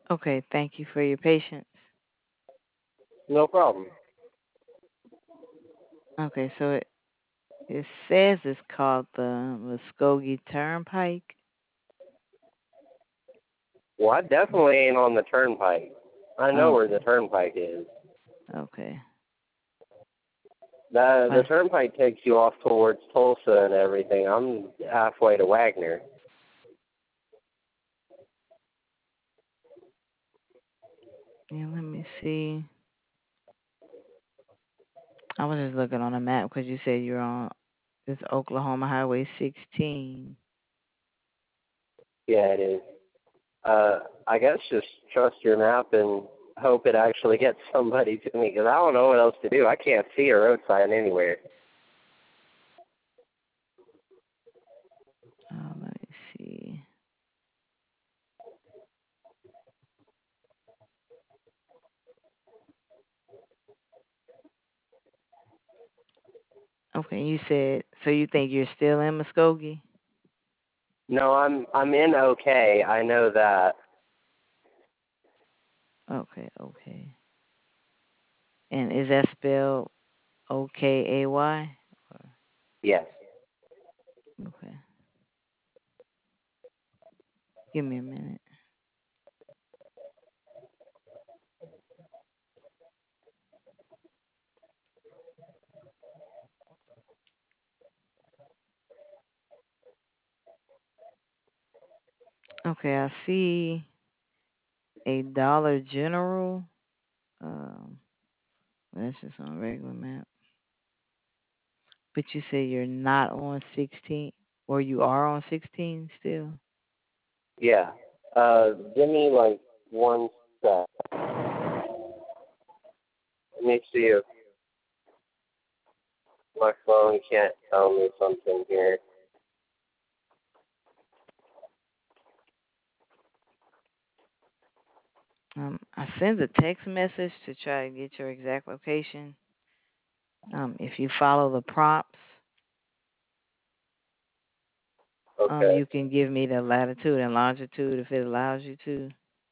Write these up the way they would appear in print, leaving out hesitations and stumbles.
Okay, thank you for your patience. No problem. Okay, so it says it's called the Muskogee Turnpike. Well, I definitely ain't on the turnpike. I know where the Okay, turnpike is. okay. The Well, turnpike takes you off towards Tulsa and everything. I'm halfway to Wagner. yeah, let me see. I was just looking on a map because you said you're on this Oklahoma Highway 16. Yeah, it is. I guess just trust your map and hope it actually gets somebody to me because I don't know what else to do. I can't see a road sign anywhere. Let me see. Okay, you said so. You think you're still in Muskogee? No, I'm in okay. I know that. Okay, okay. And is that spelled OKAY? Yes. Okay, give me a minute. Okay, I see a Dollar General. Um, that's just on a regular map. But you say you're not on 16, or you are on 16 still? Yeah. Give me like one sec. Let me see if my phone can't tell me something here. I sent a text message to try to get your exact location. If you follow the prompts, Okay. you can give me the latitude and longitude if it allows you to.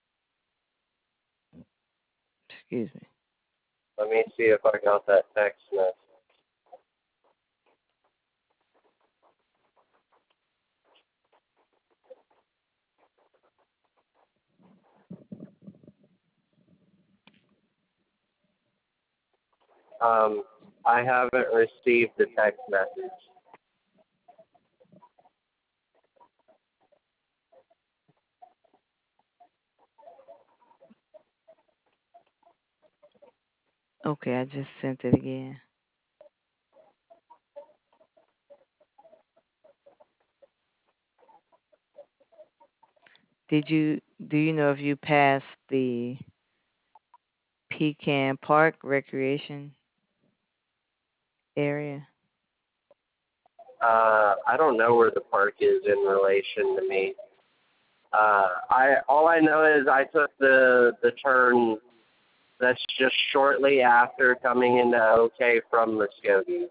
Excuse me. Let me see if I got that text message. Um, I haven't received the text message. Okay, I just sent it again. Do you know if you passed the Pecan Park recreation area? I don't know where the park is in relation to me. I all I know is I took the turn that's just shortly after coming into OK from Muskogee.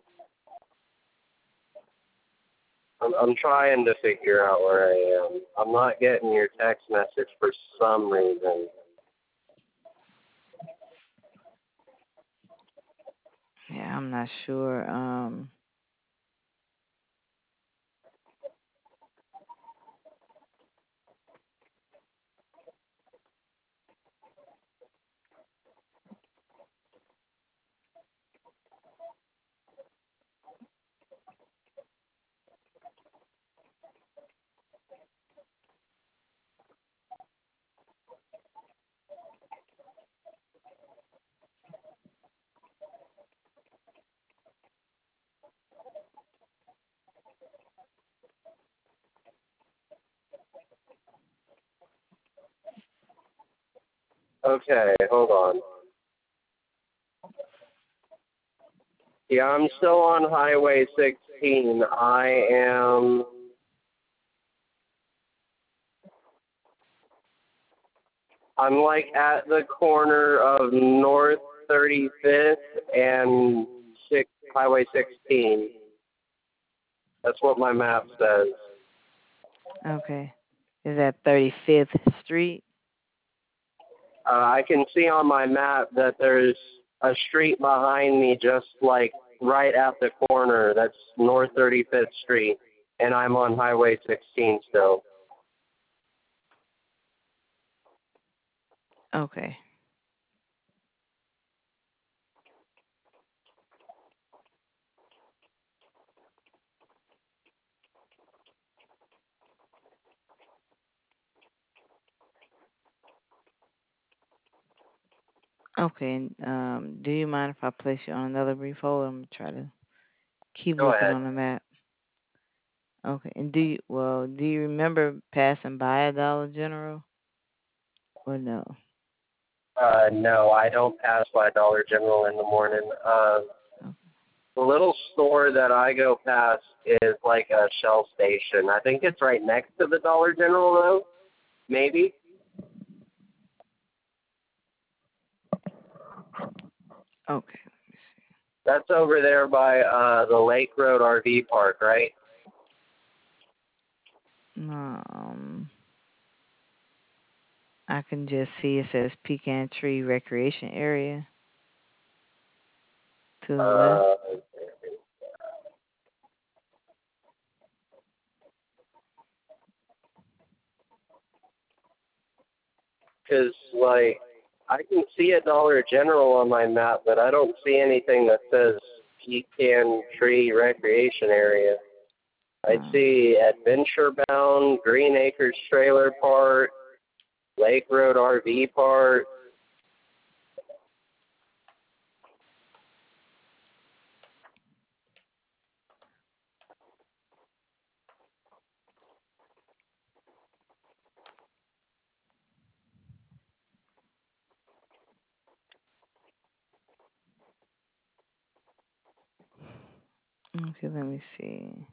I'm trying to figure out where I am. I'm not getting your text message for some reason. Yeah, I'm not sure. Okay, hold on. Yeah, I'm still on Highway 16. I'm like at the corner of North 35th and Highway 16. That's what my map says. Okay. Is that 35th Street? I can see on my map that there's a street behind me just like right at the corner. That's North 35th Street, and I'm on Highway 16 still. Okay. Okay. Do you mind if I place you on another brief hold? I'm gonna try to keep Go looking ahead. on the map. Okay. And do you remember passing by a Dollar General or no? No, I don't pass by Dollar General in the morning. Okay. The little store that I go past is like a Shell station. I think it's right next to the Dollar General, though. Maybe. Okay. That's over there by the Lake Road RV Park, right? Um, I can just see it says Pecan Tree Recreation Area to the left. Uh, Because, like, I can see a Dollar General on my map, but I don't see anything that says Pecan Tree Recreation Area. I Uh, see Adventure Bound, Green Acres Trailer Park, Lake Road RV Park. okay, let me see.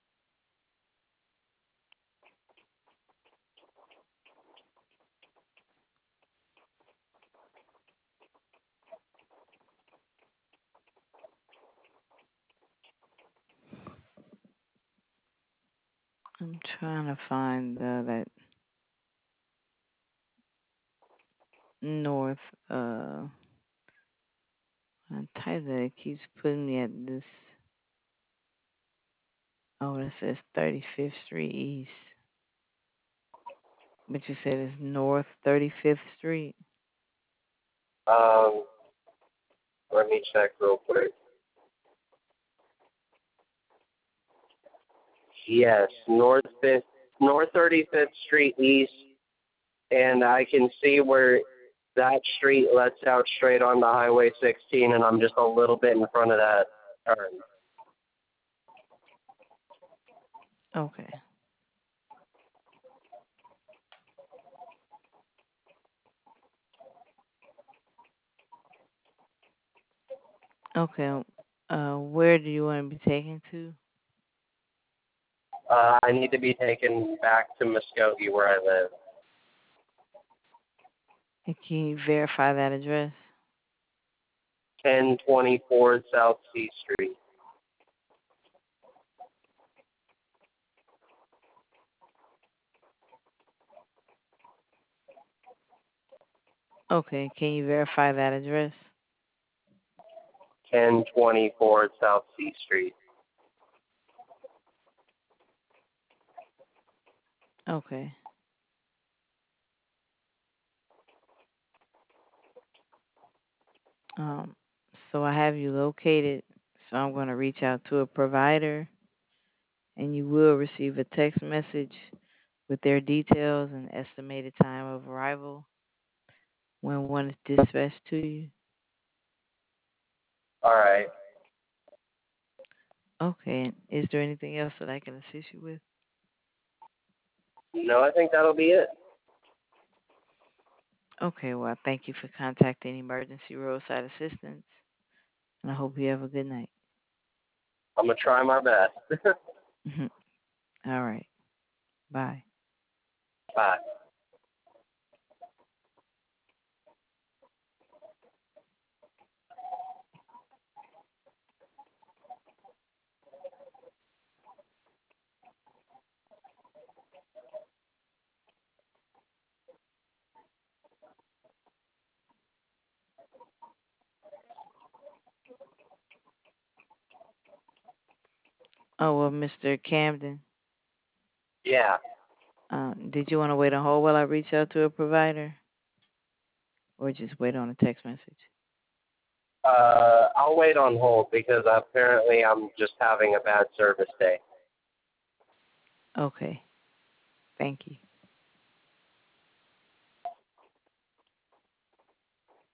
I'm trying to find that north. I typed it. It keeps putting me at this. Oh, it says 35th Street East. But you said it's North 35th Street. Um, Let me check real quick. Yes, North 35th Street East, and I can see where that street lets out straight onto Highway 16, and I'm just a little bit in front of that turn. Okay. Okay. Where do you want to be taken to? I need to be taken back to Muskogee where I live. And can you verify that address? 1024 South C Street. Okay. Can you verify that address? 1024 South C Street. Okay. Um, so I have you located. So I'm going to reach out to a provider, and you will receive a text message with their details and estimated time of arrival when one is dispatched to you. All right. Okay. Is there anything else that I can assist you with? No, I think that'll be it. Okay. Well, thank you for contacting Emergency Roadside Assistance, and I hope you have a good night. I'm going to try my best. All right. Bye. Bye. Oh, well, Mr. Camden, Yeah. did you want to wait on hold while I reach out to a provider, or just wait on a text message? I'll wait on hold because apparently I'm just having a bad service day. Okay. Thank you.